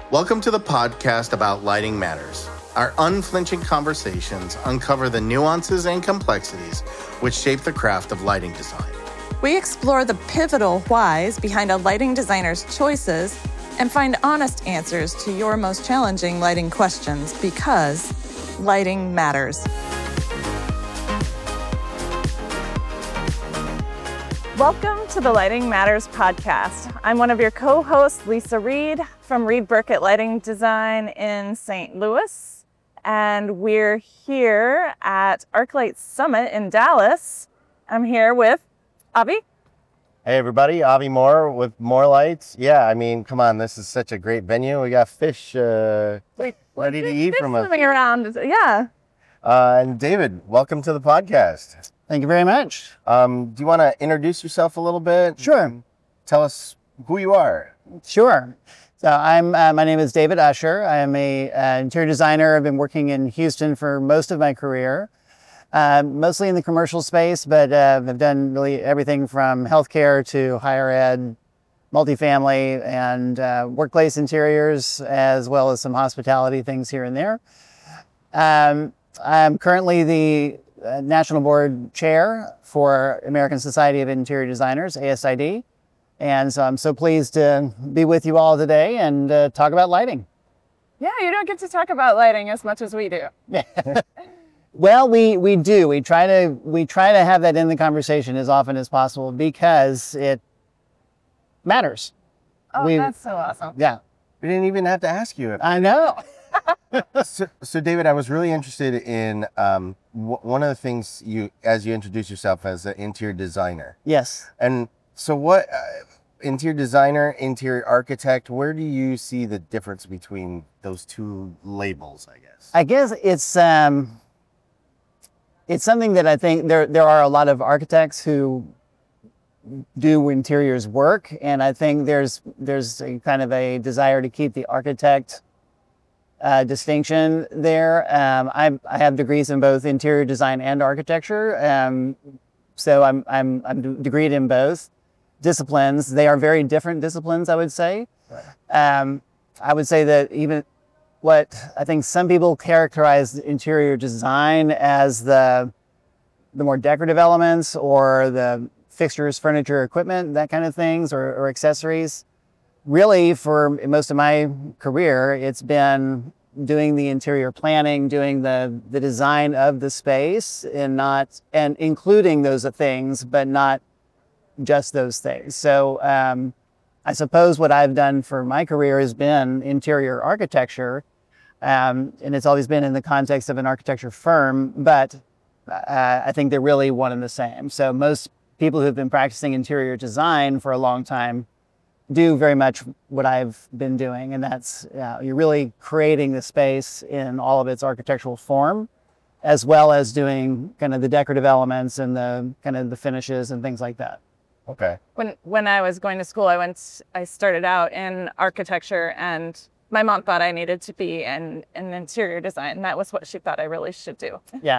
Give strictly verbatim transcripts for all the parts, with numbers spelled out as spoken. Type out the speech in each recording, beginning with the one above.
Welcome to the podcast about Lighting Matters. Our unflinching conversations uncover the nuances and complexities which shape the craft of lighting design. We explore the pivotal whys behind a lighting designer's choices and find honest answers to your most challenging lighting questions, because lighting matters. Welcome to the Lighting Matters podcast. I'm one of your co-hosts, Lisa Reed from Reed Burkett Lighting Design in Saint Louis. And we're here at ArcLight Summit in Dallas. I'm here with Avi. Hey everybody, Avi Moore with More Lights. Yeah, I mean, come on, this is such a great venue. We got fish uh, ready to eat from us. Swimming around, yeah. Uh, and David, welcome to the podcast. Thank you very much. Um, do you want to introduce yourself a little bit? Sure. Tell us who you are. Sure. So I'm. Uh, my name is David Usher. I am a uh, interior designer. I've been working in Houston for most of my career, uh, mostly in the commercial space, but uh, I've done really everything from healthcare to higher ed, multifamily, and uh, workplace interiors, as well as some hospitality things here and there. Um, I'm currently the Uh, National Board Chair for American Society of Interior Designers, A S I D. And so I'm so pleased to be with you all today and uh, talk about lighting. Yeah, you don't get to talk about lighting as much as we do. Well, we, we do. We try to we try to have that in the conversation as often as possible because it matters. Oh, we, that's so awesome. Yeah. We didn't even have to ask you. I know. so, so David, I was really interested in um, w- one of the things you, as you introduce yourself as an interior designer. Yes. And so what, uh, interior designer, interior architect, where do you see the difference between those two labels, I guess? I guess it's um, it's something that I think there there are a lot of architects who do interiors work, and I think there's there's a kind of a desire to keep the architect Uh, distinction there. Um, I, I have degrees in both interior design and architecture, um, so I'm I'm I'm degreed in both disciplines. They are very different disciplines, I would say. Um, I would say that even what I think some people characterize interior design as the the more decorative elements or the fixtures, furniture, equipment, that kind of things, or, or accessories. Really, for most of my career, it's been doing the interior planning, doing the, the design of the space, and not and including those things, but not just those things. So um, I suppose what I've done for my career has been interior architecture, um, and it's always been in the context of an architecture firm, but uh, I think they're really one and the same. So most people who've been practicing interior design for a long time do very much what I've been doing, and that's uh, you're really creating the space in all of its architectural form, as well as doing kind of the decorative elements and the kind of the finishes and things like that. Okay. When when I was going to school, I went. I started out in architecture, and my mom thought I needed to be in, in interior design. And that was what she thought I really should do. Yeah.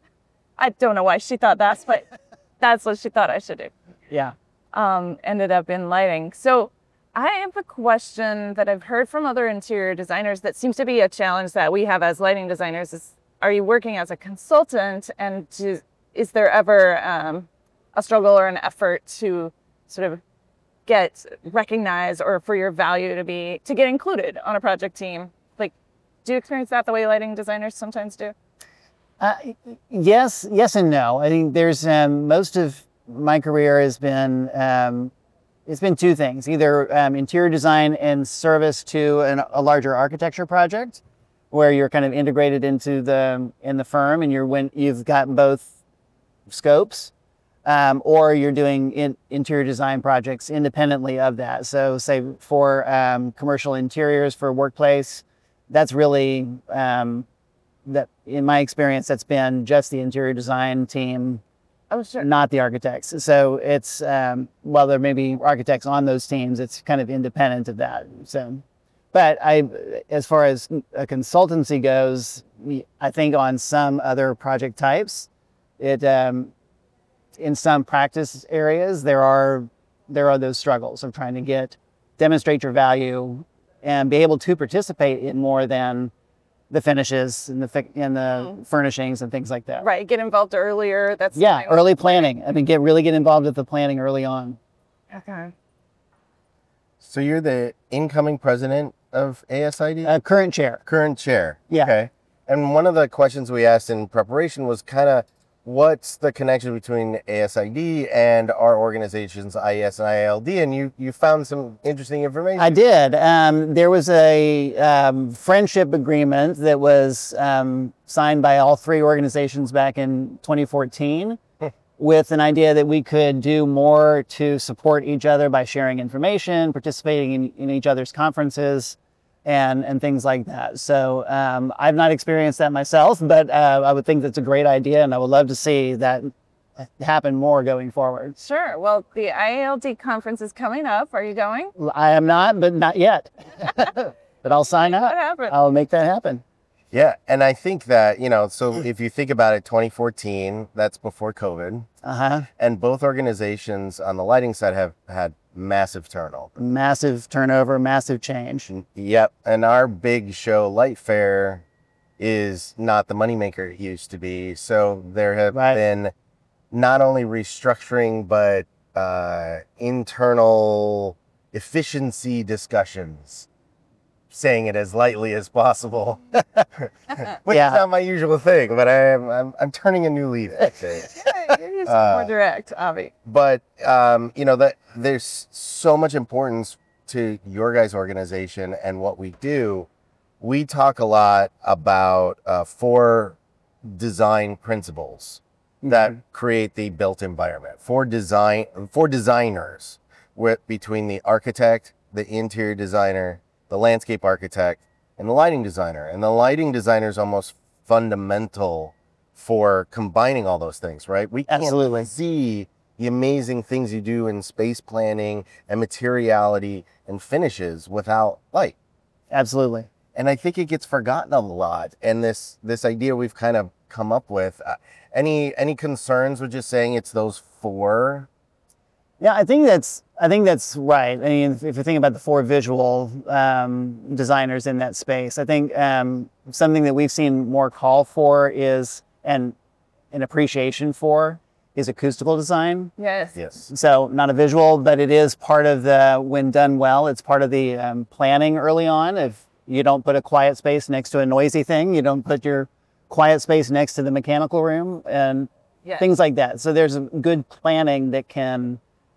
I don't know why she thought that, but that's what she thought I should do. Yeah. Um, ended up in lighting. So I have a question that I've heard from other interior designers that seems to be a challenge that we have as lighting designers is, are you working as a consultant, and do, is there ever um, a struggle or an effort to sort of get recognized or for your value to be, to get included on a project team? Like, do you experience that the way lighting designers sometimes do? Uh, yes, yes and no. I think there's um, most of my career has been um, it's been two things: either um, interior design in service to an, a larger architecture project, where you're kind of integrated into the in the firm, and you're when you've got both scopes, um, or you're doing in, interior design projects independently of that. So, say for um, commercial interiors for workplace, that's really um, that in my experience, that's been just the interior design team. Oh, sure. Not the architects. So it's, um, while there may be architects on those teams, it's kind of independent of that. So, but I, as far as a consultancy goes, I think on some other project types, it, um, in some practice areas, there are, there are those struggles of trying to get, demonstrate your value and be able to participate in more than the finishes and the fi- and the Mm. furnishings and things like that. Right, get involved earlier. That's Yeah, something- early planning. I mean, get really get involved with the planning early on. Okay. So you're the incoming president of A S I D? Uh, current chair. Current chair. Yeah. Okay. And one of the questions we asked in preparation was kind of what's the connection between A S I D and our organizations, I E S and I A L D? And you, you found some interesting information. I did. Um, there was a um, friendship agreement that was um, signed by all three organizations back in twenty fourteen with an idea that we could do more to support each other by sharing information, participating in, in each other's conferences, and, and things like that. So um, I've not experienced that myself, but uh, I would think that's a great idea, and I would love to see that happen more going forward. Sure. Well, the I A L D conference is coming up. Are you going? I am not, but not yet. But I'll sign up. What happened? I'll make that happen. Yeah. And I think that, you know, so if you think about it, twenty fourteen, that's before COVID. Uh-huh. And both organizations on the lighting side have had massive turnover. Massive turnover, massive change. Yep. And our big show, Light Fair, is not the moneymaker it used to be. So there have Right. been not only restructuring, but uh, internal efficiency discussions, saying it as lightly as possible, which Yeah. is not my usual thing, but I am, I'm, I'm turning a new leaf, actually. You're just Uh, more direct, Avi. But um, you know that there's so much importance to your guys' organization and what we do. We talk a lot about uh, four design principles that create the built environment. For design, for designers, with between the architect, the interior designer, the landscape architect, and the lighting designer. And the lighting designer is almost fundamental for combining all those things, right? We can't Absolutely. see the amazing things you do in space planning and materiality and finishes without light. Absolutely. And I think it gets forgotten a lot. And this this idea we've kind of come up with. Uh, any any concerns with just saying it's those four? Yeah, I think that's I think that's right. I mean, if, if you think about the four visual um, designers in that space, I think um, something that we've seen more call for is and an appreciation for is acoustical design. Yes. Yes. So not a visual, but it is part of the, when done well, it's part of the um, planning early on. If you don't put a quiet space next to a noisy thing, you don't put your quiet space next to the mechanical room and Yes. things like that. So there's a good planning that can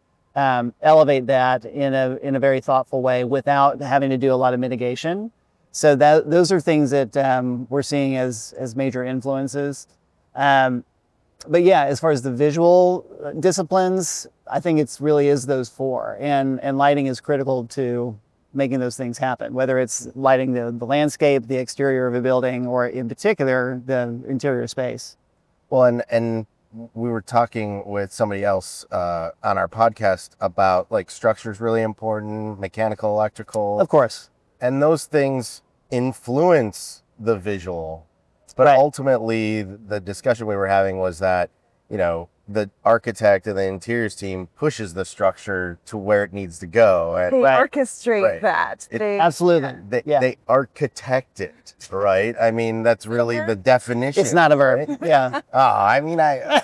um, elevate that in a in a very thoughtful way without having to do a lot of mitigation. So that those are things that um, we're seeing as as major influences. Um, but yeah, as far as the visual disciplines, I think it's really is those four, and and lighting is critical to making those things happen. Whether it's lighting the, the landscape, the exterior of a building, or in particular the interior space. Well, and and we were talking with somebody else uh, on our podcast about like structure's really important, mechanical, electrical, Of course, and those things influence the visual. But Right. ultimately, the discussion we were having was that, you know, the architect and the interiors team pushes the structure to where it needs to go. And They Right. orchestrate Right. that. It- They, absolutely. they, Yeah. they architect it, right? I mean, that's really the definition. It's not a verb. right? Yeah. Oh, I mean, I.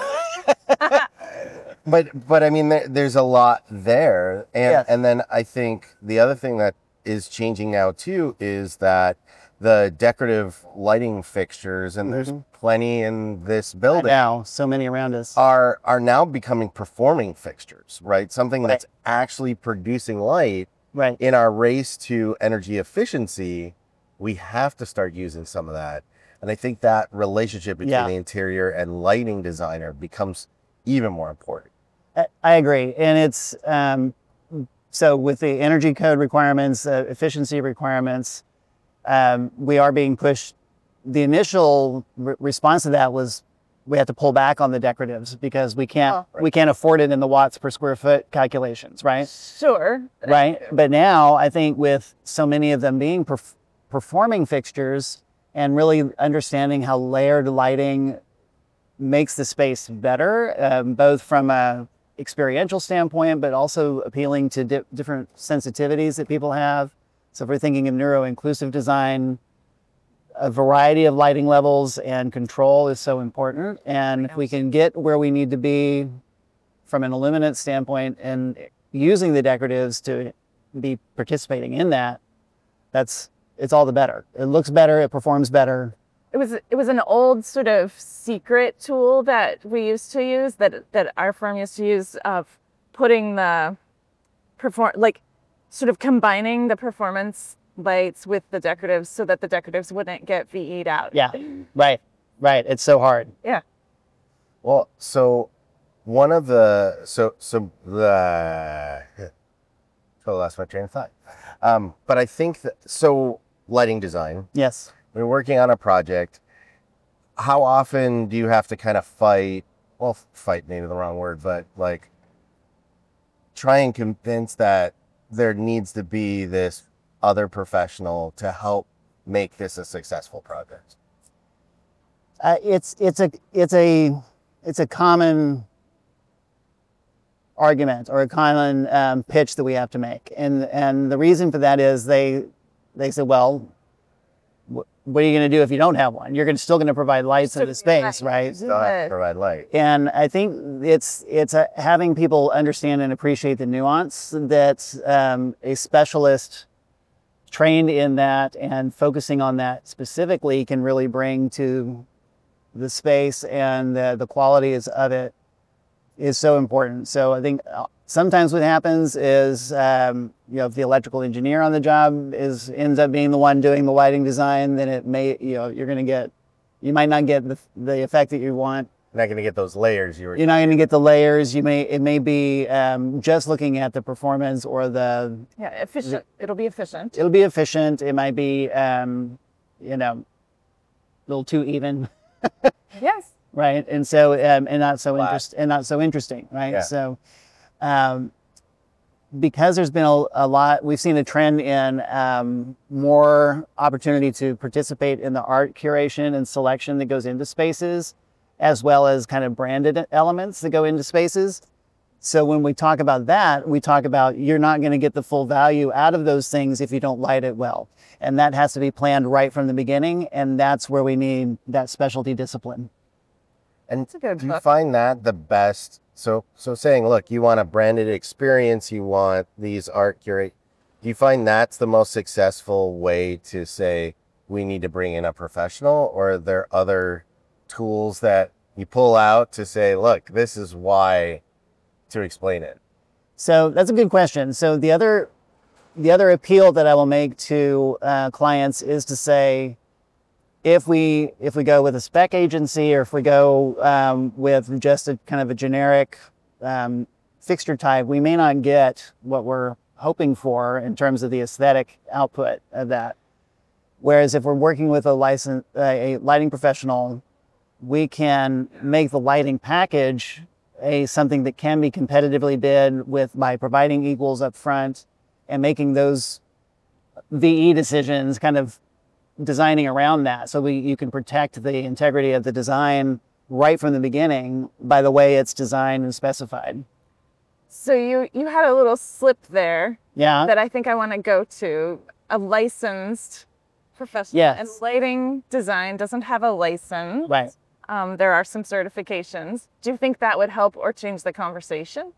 but but I mean, there, there's a lot there, and Yes. and then I think the other thing that is changing now too is that the decorative lighting fixtures, and there's plenty in this building, Now, so many around us. are are now becoming performing fixtures, right? Something Right. that's actually producing light. Right. In our race to energy efficiency, we have to start using some of that. And I think that relationship between Yeah. the interior and lighting designer becomes even more important. I- I agree, and it's um, so with the energy code requirements, uh, efficiency requirements, um, we are being pushed. The initial re- response to that was we have to pull back on the decoratives because we can't Oh. we can't afford it in the watts per square foot calculations, right? sure. Right. But now I think with so many of them being perf- performing fixtures and really understanding how layered lighting makes the space better, um, both from a experiential standpoint, but also appealing to di- different sensitivities that people have, So if we're thinking of neuro-inclusive design, a variety of lighting levels and control is so important. And if we can get where we need to be from an illuminance standpoint and using the decoratives to be participating in that, that's it's all the better. It looks better, it performs better. It was it was an old sort of secret tool that we used to use, that that our firm used to use, of putting the perform like sort of combining the performance lights with the decoratives so that the decoratives wouldn't get V E'd out. Yeah, right, right. It's so hard. Yeah. Well, so one of the so so the so I lost my train of thought. Um, but I think that so lighting design. Yes. We're working on a project. How often do you have to kind of fight? Well, fight maybe the wrong word, but like try and convince that there needs to be this other professional to help make this a successful project? Uh, it's it's a it's a it's a common argument or a common um, pitch that we have to make, and and the reason for that is they they say, well, wh- what are you going to do if you don't have one? You're gonna, still going to provide lights in the space, right? Still have to provide light. And I think it's it's a, having people understand and appreciate the nuance that um, a specialist trained in that and focusing on that specifically can really bring to the space, and the, the quality is of it is so important. So I think sometimes what happens is, um, you know, if the electrical engineer on the job is ends up being the one doing the lighting design, then it may, you know, you're going to get, you might not get the, the effect that you want. You're not going to get those layers you were. You're not going to get the layers. You may, it may be um, just looking at the performance or the. Yeah, efficient. It'll be efficient. It'll be efficient. It might be, um, you know, a little too even. Yes. Right, and so um, and not so Flat. interest and not so interesting, right? Yeah. So, um, because there's been a, a lot, we've seen a trend in um, more opportunity to participate in the art curation and selection that goes into spaces, as well as kind of branded elements that go into spaces. So when we talk about that, we talk about you're not going to get the full value out of those things if you don't light it well. And that has to be planned right from the beginning. And that's where we need that specialty discipline. And a good do you hook. find that the best? So, so saying, look, you want a branded experience, you want these art curate. Do you find that's the most successful way to say we need to bring in a professional, or are there other tools that you pull out to say, look, this is why, to explain it? So that's a good question. So the other, the other appeal that I will make to uh, clients is to say, if we if we go with a spec agency, or if we go um, with just a kind of a generic um, fixture type, we may not get what we're hoping for in terms of the aesthetic output of that. Whereas if we're working with a license, uh, a lighting professional, we can make the lighting package a something that can be competitively bid with by providing equals up front and making those V E decisions, kind of designing around that, so we you can protect the integrity of the design right from the beginning by the way it's designed and specified. So you you had a little slip there Yeah. that I think I want to go to. A licensed professional. Yes. And lighting design doesn't have a license. Right. Um, there are some certifications. Do you think that would help or change the conversation?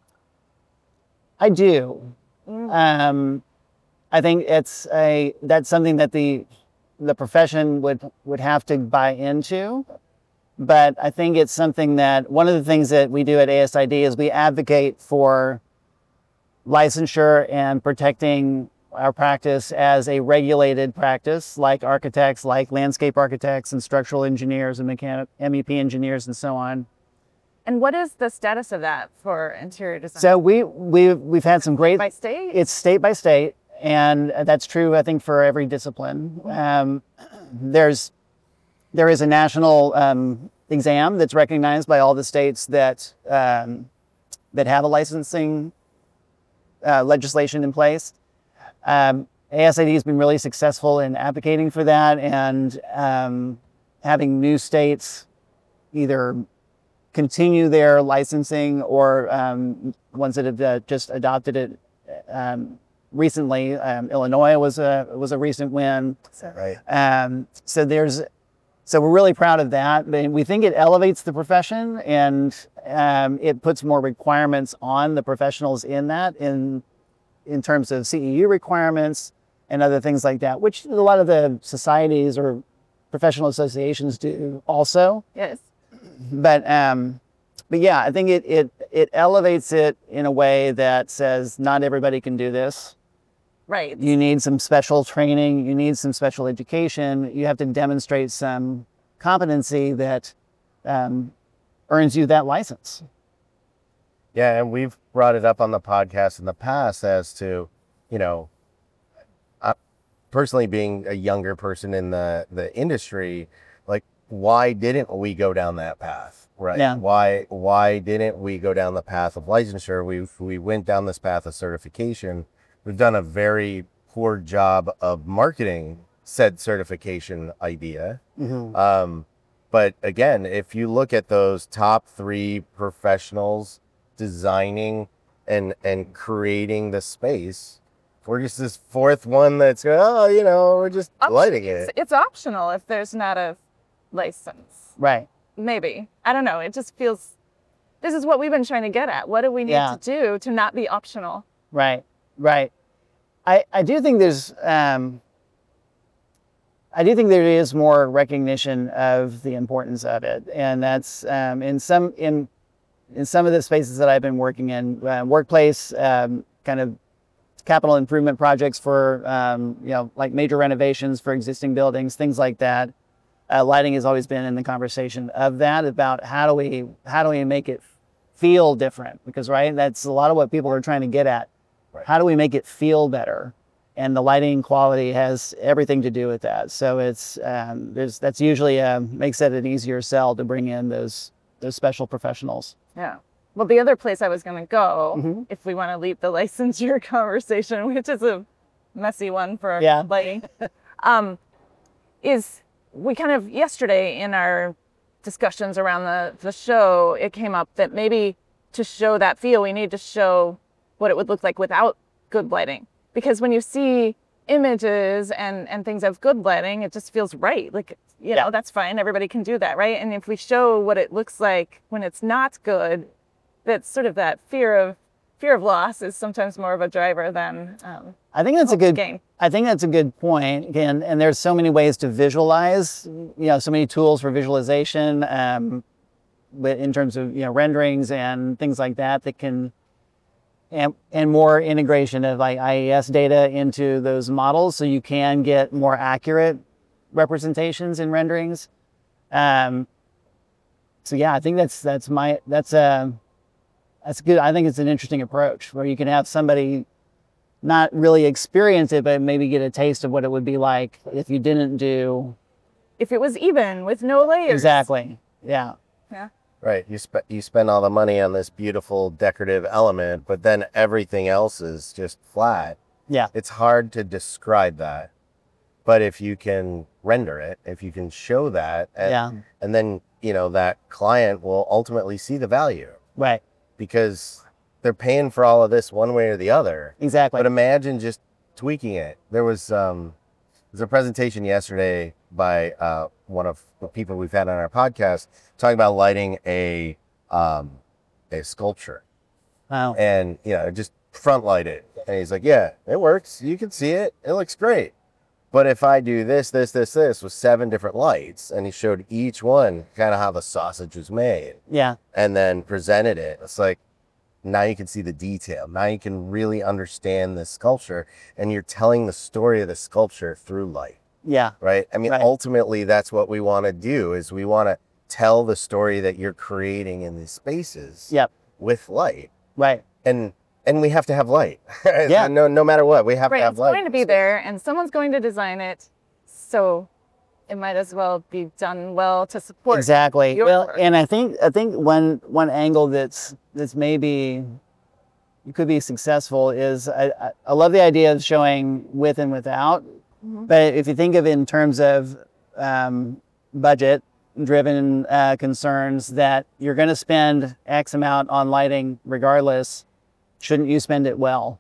I do. Mm. Um, I think it's a that's something that the the profession would would have to buy into. But I think it's something that one of the things that we do at A S I D is we advocate for licensure and protecting our practice as a regulated practice, like architects, like landscape architects and structural engineers and mechanic M E P engineers and so on. And what is the status of that for interior design? So we we we've had some great. By state? It's state by state, and that's true, I think, for every discipline. Um, there's there is a national um, exam that's recognized by all the states that um, that have a licensing uh, legislation in place. Um, A S I D has been really successful in advocating for that, and um, having new states either continue their licensing or um, ones that have uh, just adopted it um, recently. Um, Illinois was a was a recent win. So, Right. Um, so there's, so we're really proud of that. But we think it elevates the profession, and um, it puts more requirements on the professionals in that, in in terms of C E U requirements and other things like that, which a lot of the societies or professional associations do also. yes. But um, but yeah, I think it it it elevates it in a way that says not everybody can do this. Right. You need some special training. You need some special education. You have to demonstrate some competency that um, earns you that license. Yeah, and we've brought it up on the podcast in the past as to, you know, I, personally being a younger person in the, the industry, like, why didn't we go down that path, right? Yeah. Why why didn't we go down the path of licensure? We we went down this path of certification. We've done a very poor job of marketing said certification idea. Mm-hmm. Um, but again, if you look at those top three professionals designing and and creating the space, we're just this fourth one that's oh, you know, we're just Op- lighting it's, it. it's optional if there's not a license. Right. Maybe. I don't know. It just feels, this is what we've been trying to get at. What do we need Yeah. to do to not be optional? Right. Right. I, I do think there's um, I do think there is more recognition of the importance of it, and that's um, in some in in some of the spaces that I've been working in, uh, workplace um, kind of capital improvement projects for um, you know, like major renovations for existing buildings, things like that. Uh, lighting has always been in the conversation of that, about how do we how do we make it feel different, because right, that's a lot of what people are trying to get at. Right. How do we make it feel better? And the lighting quality has everything to do with that. So it's um, there's that's usually uh, makes it an easier sell to bring in those those special professionals. Yeah. Well, the other place I was going to go, Mhm. if we want to leave the licensure conversation, which is a messy one for Yeah. lighting, um, is we kind of, yesterday in our discussions around the, the show, it came up that maybe to show that feel, we need to show what it would look like without good lighting. Because when you see images and, and things of good lighting, it just feels right. Like, you Yeah. know, that's fine. Everybody can do that, right? And if we show what it looks like when it's not good, that's sort of that fear of fear of loss is sometimes more of a driver than um, I think that's a hope to good. gain. I think that's a good point. Again, and there's so many ways to visualize. You know, so many tools for visualization, um, but in terms of, you know, renderings and things like that, that can, and and more integration of like I E S data into those models, so you can get more accurate representations in renderings. Um, so yeah, I think that's that's my that's a that's good. I think it's an interesting approach where you can have somebody not really experience it, but maybe get a taste of what it would be like if you didn't do If it was even with no layers. exactly. Yeah. Yeah. Right. You spe- you spend all the money on this beautiful decorative element, but then everything else is just flat. Yeah. It's hard to describe that. But if you can render it, if you can show that, and, Yeah. and then, you know, that client will ultimately see the value Right. because they're paying for all of this one way or the other. Exactly. But imagine just tweaking it. There was um, there was a presentation yesterday by uh, one of the people we've had on our podcast talking about lighting a um, a sculpture, Wow. and you know, just front light it. And he's like, "Yeah, it works. You can see it. It looks great. But if I do this, this, this, this with seven different lights," and he showed each one kind of how the sausage was made, Yeah. and then presented it. It's like, now you can see the detail. Now you can really understand the sculpture, and you're telling the story of the sculpture through light, Yeah. right? I mean, Right. ultimately, that's what we want to do is we want to tell the story that you're creating in these spaces Yep. with light. Right. And and we have to have light. Yeah. no, no matter what, we have Right. to have It's light. going to be there and someone's going to design it. So it might as well be done well to support. Exactly. your Well, work. and I think I think one one angle that's that's maybe you could be successful is I, I, I love the idea of showing with and without, Mhm. but if you think of it in terms of um, budget driven uh, concerns, that you're going to spend X amount on lighting regardless, shouldn't you spend it well?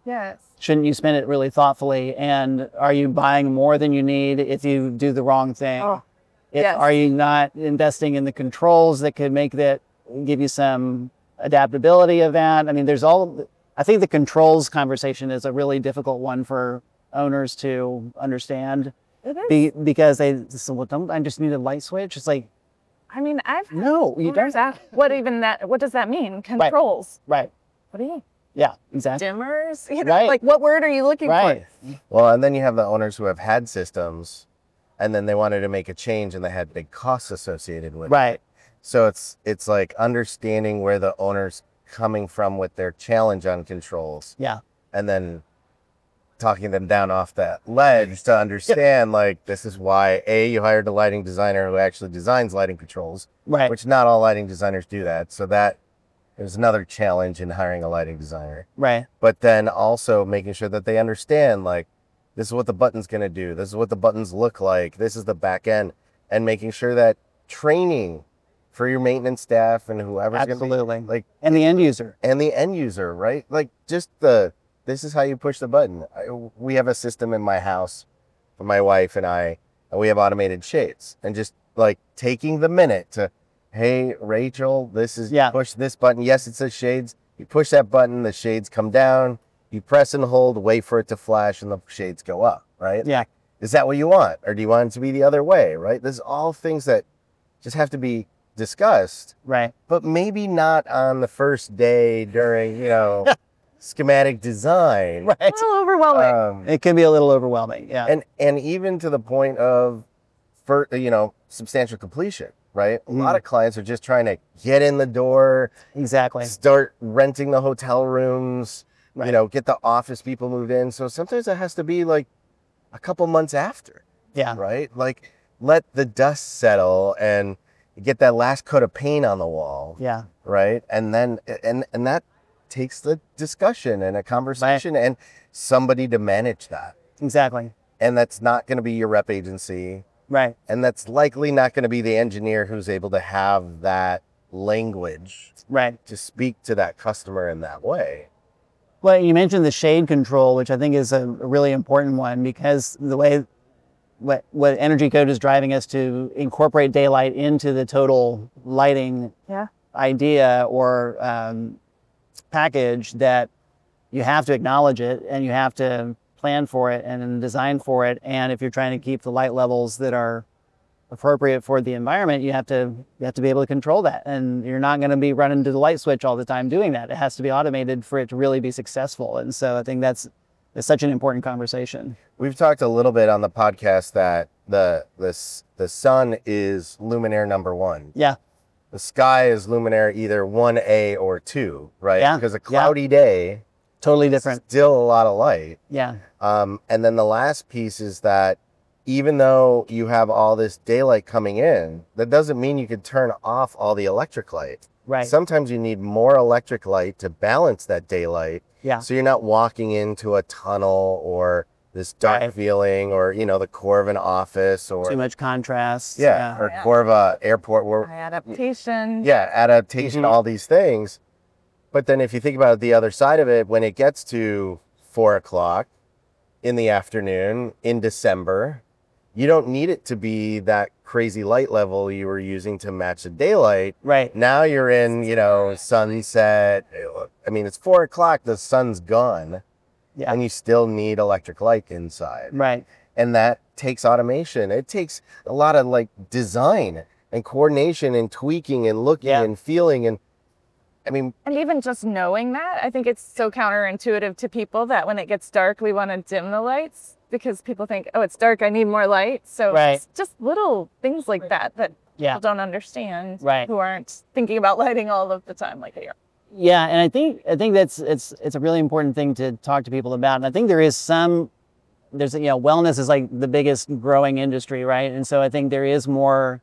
Yes. Shouldn't you spend it really thoughtfully? And are you buying more than you need if you do the wrong thing? Oh, It- yes. Are you not investing in the controls that could make that give you some adaptability of that? I mean, there's all, I think the controls conversation is a really difficult one for owners to understand It is. be, because they say, well, don't I just need a light switch? It's like, I mean, I've had no, you owners don't. ask, what even that, what does that mean? Controls. Right. What do you mean? Yeah, exactly. Dimmers? You know, Right. like what word are you looking Right. for? Well, and then you have the owners who have had systems and then they wanted to make a change and they had big costs associated with it. Right. So it's it's like understanding where the owner's coming from with their challenge on controls Yeah. and then talking them down off that ledge to understand like this is why A, you hired a lighting designer who actually designs lighting controls, Right. which not all lighting designers do that. So that is another challenge in hiring a lighting designer. Right. But then also making sure that they understand like this is what the button's going to do, this is what the buttons look like, this is the back end, and making sure that training for your maintenance staff and whoever's going to Absolutely. be like, And the end user. and the end user, right? Like just the this is how you push the button. I, we have a system in my house for my wife and I, and we have automated shades, and just like taking the minute to, hey Rachel, this is Yeah. push this button. Yes, it says shades. You push that button, the shades come down. You press and hold, wait for it to flash, and the shades go up. Right? Yeah. Is that what you want, or do you want it to be the other way? Right? This is all things that just have to be discussed, Right. but maybe not on the first day during, you know, schematic design. Right. A little overwhelming. Um, It can be a little overwhelming. Yeah. and and even to the point of, for you know, substantial completion. Right. A lot Mm. of clients are just trying to get in the door, exactly. start renting the hotel rooms, Right. you know, get the office people moved in. So sometimes it has to be like a couple months after. Yeah. Right. Like let the dust settle and get that last coat of paint on the wall. Yeah. Right. And then and and that takes the discussion and a conversation and somebody to manage that. Exactly. And that's not going to be your rep agency, Right. and that's likely not going to be the engineer who's able to have that language Right. to speak to that customer in that way. Well, you mentioned the shade control, which I think is a really important one, because the way what what Energy Code is driving us to incorporate daylight into the total lighting Yeah. idea or um, package, that you have to acknowledge it and you have to plan for it and design for it. And if you're trying to keep the light levels that are appropriate for the environment, you have to you have to be able to control that. And you're not going to be running to the light switch all the time doing that. It has to be automated for it to really be successful. And so I think that's it's such an important conversation. We've talked a little bit on the podcast that the the s- the sun is luminaire number one. Yeah. The sky is luminaire either one A or two, right? Yeah, Because a yeah. cloudy day, Totally different. still a lot of light. Yeah. Um, and then the last piece is that even though you have all this daylight coming in, that doesn't mean you can turn off all the electric light. Right. Sometimes you need more electric light to balance that daylight. Yeah. So you're not walking into a tunnel or this dark Right. feeling, or, you know, the core of an office, or Too much contrast. yeah, or Yeah. core of a airport where High adaptation. yeah, adaptation, Mhm. all these things. But then if you think about the other side of it, when it gets to four o'clock in the afternoon in December, you don't need it to be that crazy light level you were using to match the daylight. Right. Now you're in, you know, sunset. I mean, it's four o'clock, the sun's gone, Yeah. and you still need electric light inside. Right. And that takes automation. It takes a lot of like design and coordination and tweaking and looking Yeah. and feeling. And I mean, And even just knowing that, I think it's so counterintuitive to people that when it gets dark, we want to dim the lights because people think, oh, it's dark, I need more light. So Right. it's just little things like that that Yeah. people don't understand, Right. who aren't thinking about lighting all of the time like they are. Yeah, and I think I think that's it's it's a really important thing to talk to people about. And I think there is some there's you know wellness is like the biggest growing industry, right? And so I think there is more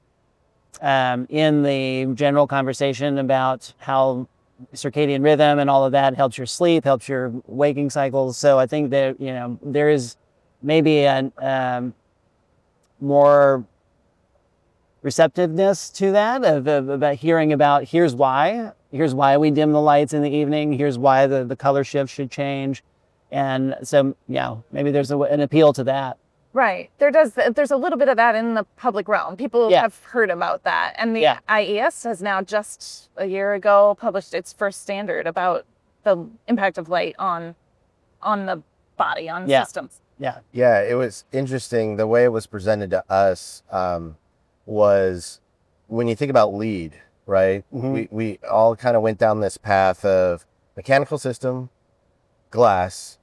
um, in the general conversation about how circadian rhythm and all of that helps your sleep, helps your waking cycles. So I think that you know there is maybe an um, more receptiveness to that of, of about hearing about here's why here's why we dim the lights in the evening, here's why the, the color shift should change. And so, yeah, maybe there's a, an appeal to that. Right. There does. There's a little bit of that in the public realm. People Yeah. have heard about that. And the Yeah. I E S has now just a year ago published its first standard about the impact of light on on the body, on Yeah. systems. Yeah. Yeah, it was interesting. The way it was presented to us um, was when you think about LEED, right? Mhm. We, we all kind of went down this path of mechanical system, glass,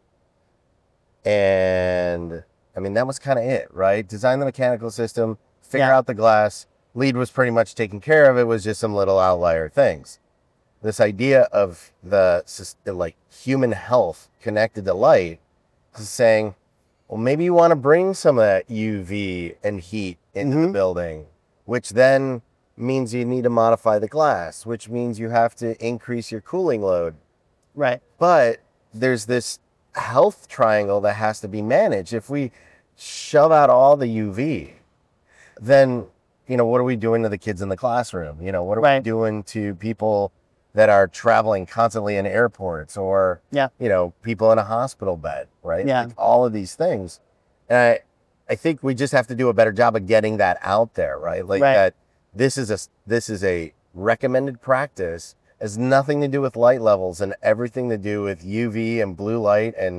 and I mean, that was kind of it, right? Design the mechanical system, figure Yeah. out the glass. LEED was pretty much taken care of. It was just some little outlier things. This idea of the sys- the, like human health connected to light is saying, well, maybe you want to bring some of that U V and heat into the Mhm. building, which then means you need to modify the glass, which means you have to increase your cooling load. Right. But there's this health triangle that has to be managed. If we shove out all the U V, then, you know, what are we doing to the kids in the classroom? You know, what are we Right. doing to people that are traveling constantly in airports or, Yeah. you know, people in a hospital bed, right? Yeah. Like all of these things. And I, I think we just have to do a better job of getting that out there, right? Like Right. that this is a, this is a recommended practice. Has nothing to do with light levels and everything to do with U V and blue light. And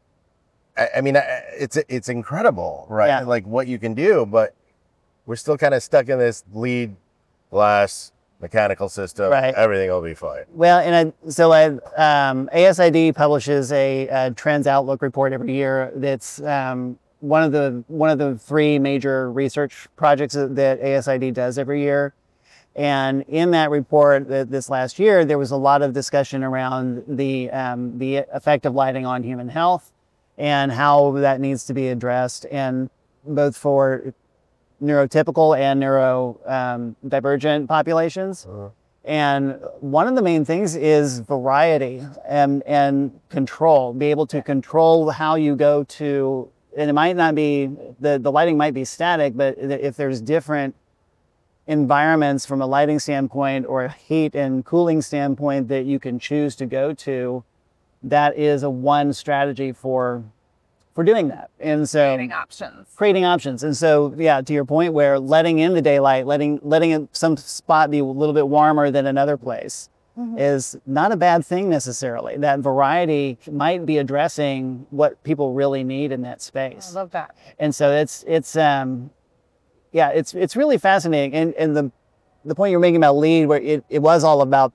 I, I mean, I- it's, it's incredible, right? Yeah. Like what you can do, but we're still kind of stuck in this LEED, glass, mechanical system. Right. Everything will be fine. Well, and I, so I, um, A S I D publishes a, a Trends Outlook report every year. That's um, one of the one of the three major research projects that A S I D does every year. And in that report, that this last year, there was a lot of discussion around the um, the effect of lighting on human health and how that needs to be addressed, and both for neurotypical and neurodivergent um, populations. Uh-huh. And one of the main things is variety and, and control, be able to control how you go to, and it might not be, the, the lighting might be static, but if there's different environments from a lighting standpoint or a heat and cooling standpoint that you can choose to go to, that is a one strategy for for doing that. And so Creating options. creating options. And so, yeah, to your point, where letting in the daylight, letting letting it, some spot be a little bit warmer than another place Mhm. is not a bad thing necessarily. That variety might be addressing what people really need in that I space. love that. And so it's it's um yeah, it's it's really fascinating. And and the the point you're making about LEED, where it, it was all about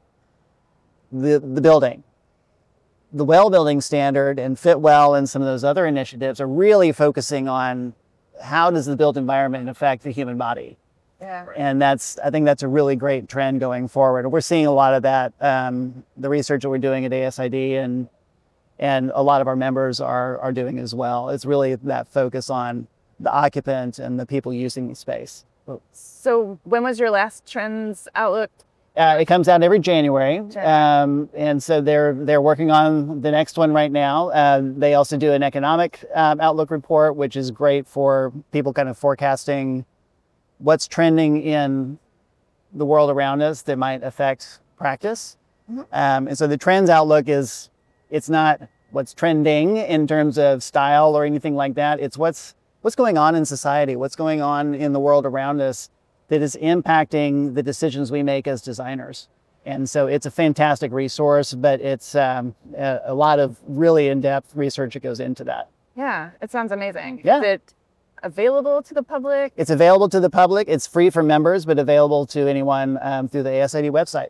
the the building. The well building standard and Fitwell and some of those other initiatives are really focusing on how does the built environment affect the human body. Yeah. And that's, I think that's a really great trend going forward. We're seeing a lot of that. Um, the research that we're doing at A S I D and and a lot of our members are are doing as well. It's really that focus on the occupant and the people using the space. So when was your last Trends Outlook? Uh, it comes out every January, January. um, and so they're they're working on the next one right now. Uh, they also do an economic um, outlook report, which is great for people kind of forecasting what's trending in the world around us that might affect practice. Mhm. Um, and so the trends outlook is it's not what's trending in terms of style or anything like that. It's what's what's going on in society, what's going on in the world around us that is impacting the decisions we make as designers. And so it's a fantastic resource, but it's um, a, a lot of really in-depth research that goes into that. Yeah, it sounds amazing. Yeah. Is it available to the public? It's available to the public. It's free for members, but available to anyone um, through the A S I D website.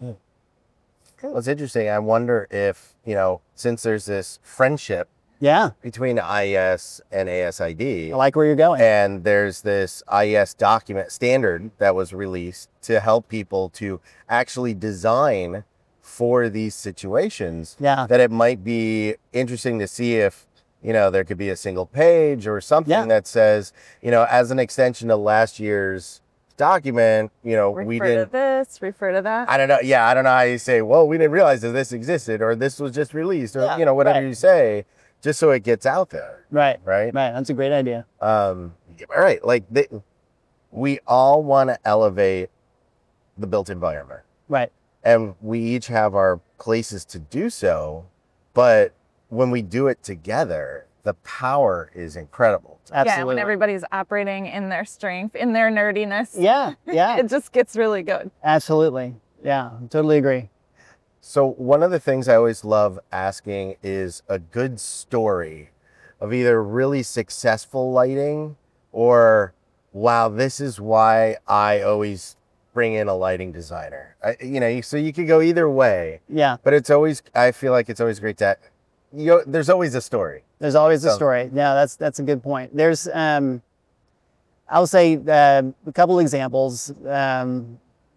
Well, it's interesting. I wonder if, you know, since there's this friendship Yeah, between I E S and A S I D, I like where you're going. and there's this I E S document standard that was released to help people to actually design for these situations, Yeah, that it might be interesting to see if, you know, there could be a single page or something Yeah. that says, you know, as an extension of last year's document, you know, Refer we to didn't, this, refer to that. I don't know. Yeah, I don't know how you say, well, we didn't realize that this existed or this was just released or, Yeah, you know, whatever right. you say, just so it gets out there, right, right? right. That's a great idea. Um, all right, like they, we all want to elevate the built environment, Right, and we each have our places to do so, but when we do it together, the power is incredible. Yeah, when Absolutely. everybody's operating in their strength, in their nerdiness, Yeah, yeah, it just gets really good. absolutely. Yeah, totally agree. So one of the things I always love asking is a good story of either really successful lighting or, wow, this is why I always bring in a lighting designer. I, you know, so you could go either way, Yeah, but it's always, I feel like it's always great to, you know, there's always a story. there's always a So- story. Yeah, that's that's a good point. There's, um, I'll say uh, a couple examples um,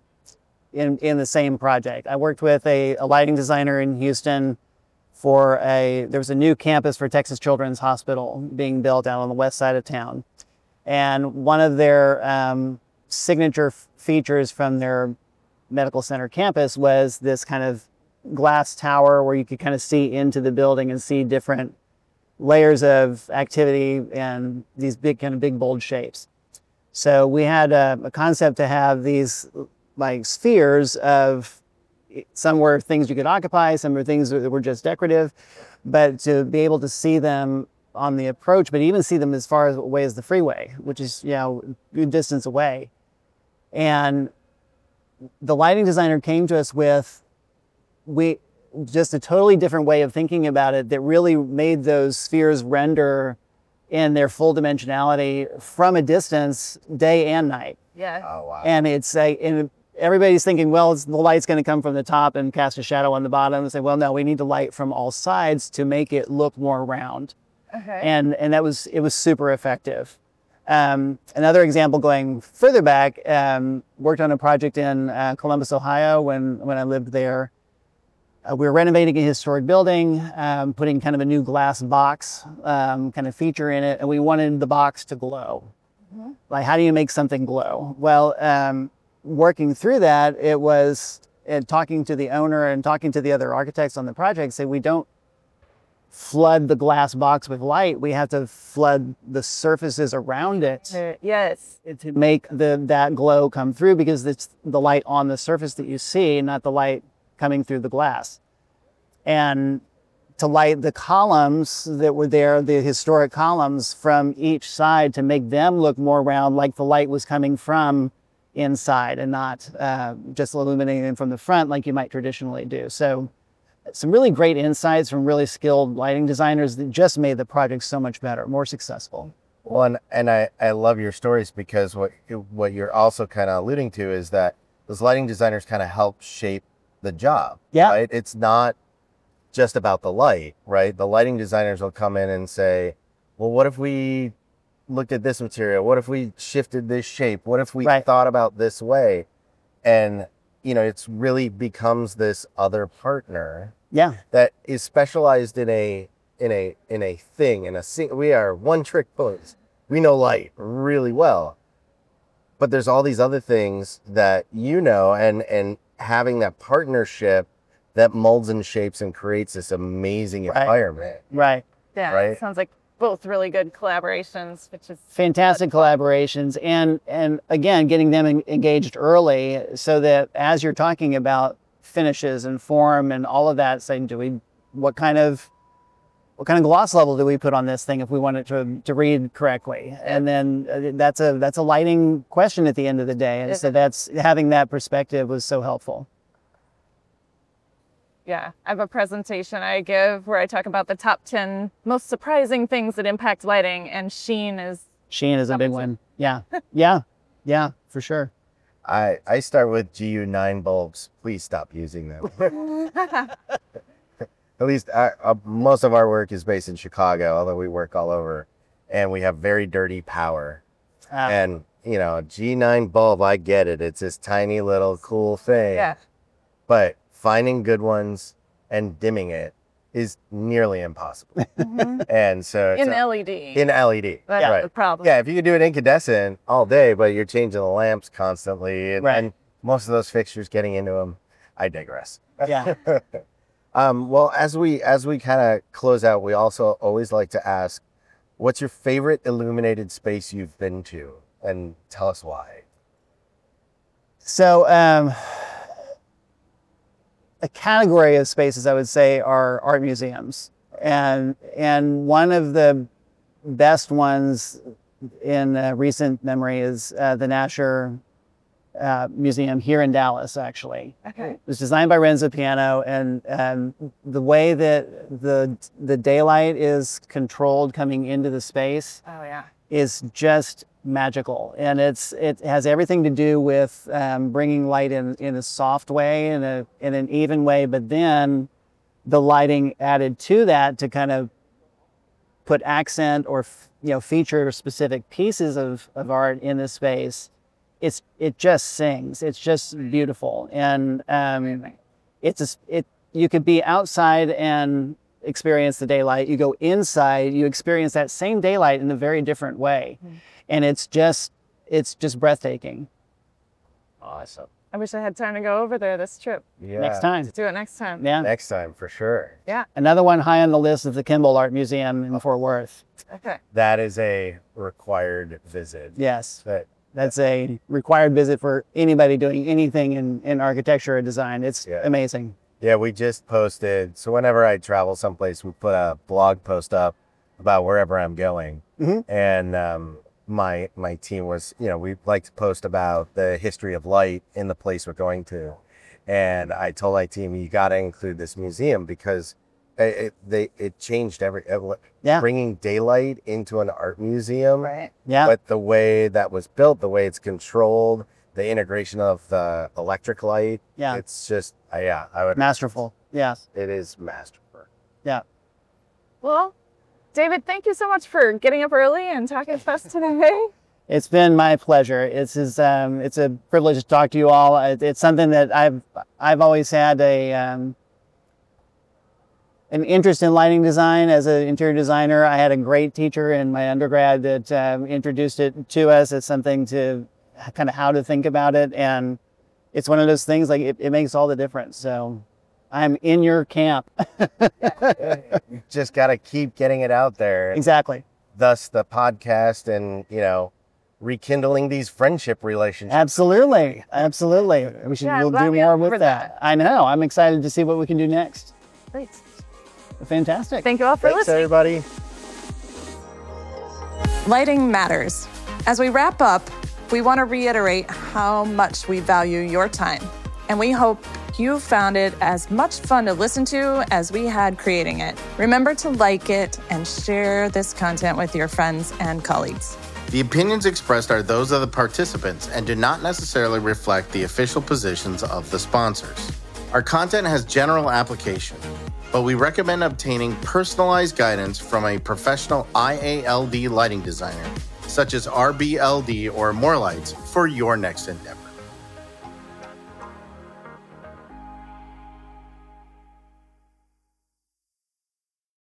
in in the same project. I worked with a, a lighting designer in Houston for a there was a new campus for Texas Children's Hospital being built out on the west side of town, and one of their um, signature f- features from their medical center campus was this kind of glass tower where you could kind of see into the building and see different layers of activity and these big kind of big bold shapes. So we had a, a concept to have these like spheres of, some were things you could occupy, some were things that were just decorative, but to be able to see them on the approach, but even see them as far away as the freeway, which is, you know, a good distance away. And the lighting designer came to us with we just a totally different way of thinking about it that really made those spheres render in their full dimensionality from a distance, day and night. Yeah. Oh, wow. And it's a, and everybody's thinking, well, it's, the light's going to come from the top and cast a shadow on the bottom. And say, well, no, we need the light from all sides to make it look more round. Okay. And and that was it was super effective. Um, another example going further back, um, worked on a project in uh, Columbus, Ohio when when I lived there. Uh, we were renovating a historic building, um, putting kind of a new glass box um, kind of feature in it, and we wanted the box to glow. Mhm. Like, how do you make something glow? Well, um, working through that, it was and talking to the owner and talking to the other architects on the project, say we don't flood the glass box with light. We have to flood the surfaces around it Uh, yes. to make the that glow come through, because it's the light on the surface that you see, not the light coming through the glass. And to light the columns that were there, the historic columns from each side, to make them look more round, like the light was coming from inside and not uh, just illuminating them from the front like you might traditionally do. So some really great insights from really skilled lighting designers that just made the project so much better, more successful. Well, and, and I, I love your stories, because what what you're also kind of alluding to is that those lighting designers kind of help shape the job. Yeah. Right? It's not just about the light, right? The lighting designers will come in and say, well, what if we looked at this material? What if we shifted this shape? What if we Right. thought about this way? And, you know, it's really becomes this other partner Yeah, that is specialized in a in a in a thing in a sing- we are one trick ponies. We know light really well, but there's all these other things that you know, and and having that partnership that molds and shapes and creates this amazing Right. environment. right. Yeah. Right. Sounds like both really good collaborations, which is Fantastic collaborations, and and again, getting them en- engaged early, so that as you're talking about finishes and form and all of that, saying, do we, what kind of what kind of gloss level do we put on this thing if we want it to to read correctly? And then uh, that's a that's a lighting question at the end of the day, and so that's having that perspective was so helpful. Yeah, I have a presentation I give where I talk about the top ten most surprising things that impact lighting, and sheen is Sheen is a big Opposite. one. Yeah, yeah, yeah, for sure. I I start with G U nine bulbs. Please stop using them. At least I, uh, most of our work is based in Chicago, although we work all over, and we have very dirty power. Ah, And, you know, G nine bulb, I get it. It's this tiny little cool thing. yeah. But finding good ones and dimming it is nearly impossible. Mhm. And so it's In a- L E D. in L E D. That's right. the problem. Yeah, if you could do it incandescent all day, but you're changing the lamps constantly, and, Right. and most of those fixtures getting into them, I digress. yeah. Um, well, as we as we kind of close out, we also always like to ask, what's your favorite illuminated space you've been to, and tell us why. So, um, a category of spaces I would say are art museums. And and one of the best ones in uh, recent memory is uh, the Nasher uh, Museum here in Dallas, actually. Okay. It was designed by Renzo Piano, and um, the way that the the daylight is controlled coming into the space Oh yeah. is just magical, and it's it has everything to do with um, bringing light in in a soft way, in a in an even way, but then the lighting added to that to kind of put accent or you know feature specific pieces of, of art in the space. It's it just sings. It's just beautiful, and um, it's a, it. You could be outside and experience the daylight. You go inside, you experience that same daylight in a very different way, mm. and it's just it's just breathtaking. Awesome. I wish I had time to go over there this trip. Yeah. Next time. Do it next time. Yeah. Next time for sure. Yeah. Another one high on the list is the Kimball Art Museum in Fort Worth. Okay. That is a required visit. Yes. That That's a required visit for anybody doing anything in, in architecture or design. It's Yeah. amazing. Yeah, we just posted. So whenever I travel someplace, we put a blog post up about wherever I'm going. Mhm. And um, my my team was, you know, we like to post about the history of light in the place we're going to. And I told my team, you got to include this museum because it, it they it changed every it, Yeah. bringing daylight into an art museum. Right. Yeah. But the way that was built, the way it's controlled, the integration of the electric light. Yeah. It's just, uh, yeah, I would. Masterful. Yes. It is masterful. Yeah. Well, David, thank you so much for getting up early and talking to us today. It's been my pleasure. It's is um, it's a privilege to talk to you all. It- It's something that I've I've always had a um, an interest in lighting design as an interior designer. I had a great teacher in my undergrad that um, introduced it to us as something to kind of how to think about it, and it's one of those things like it, it makes all the difference. So I'm in your camp. You just got to keep getting it out there. Exactly. Thus the podcast and, you know, rekindling these friendship relationships. Absolutely. Absolutely. We should Yeah, I'm we'll glad do we more uncovered with that. I know. I'm excited to see what we can do next. Great. Fantastic. Thank you all for Thanks, listening. everybody. Lighting matters. As we wrap up, we want to reiterate how much we value your time, and we hope you found it as much fun to listen to as we had creating it. Remember to like it and share this content with your friends and colleagues. The opinions expressed are those of the participants and do not necessarily reflect the official positions of the sponsors. Our content has general application, but we recommend obtaining personalized guidance from a professional I A L D lighting designer, such as R B L D or More Lights, for your next endeavor.